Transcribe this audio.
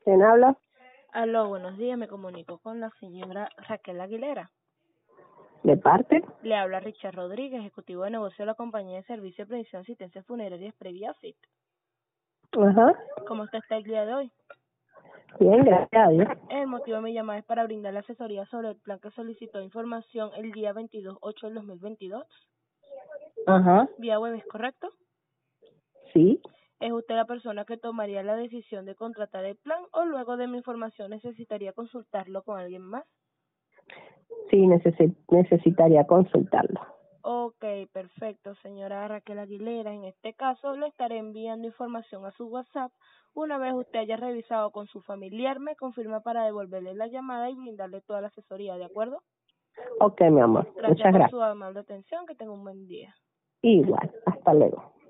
¿Quién habla? Aló, buenos días, me comunico con la señora Raquel Aguilera. ¿De parte? Le habla Richard Rodríguez, ejecutivo de negocio de la compañía de servicio de previsión y asistencia funeraria Previafit. Ajá. ¿Cómo está el día de hoy? Bien, gracias a Dios. El motivo de mi llamada es para brindarle asesoría sobre el plan que solicitó información el día 22/8 del 2022. Ajá. Vía web, ¿es correcto? Sí. ¿Es usted la persona que tomaría la decisión de contratar el plan o luego de mi información necesitaría consultarlo con alguien más? Sí, necesitaría consultarlo. Ok, perfecto, señora Raquel Aguilera. En este caso, le estaré enviando información a su WhatsApp. Una vez usted haya revisado con su familiar, me confirma para devolverle la llamada y brindarle toda la asesoría, ¿de acuerdo? Ok, mi amor. Gracias Muchas por gracias. su amable atención. Que tenga un buen día. Igual. Hasta luego.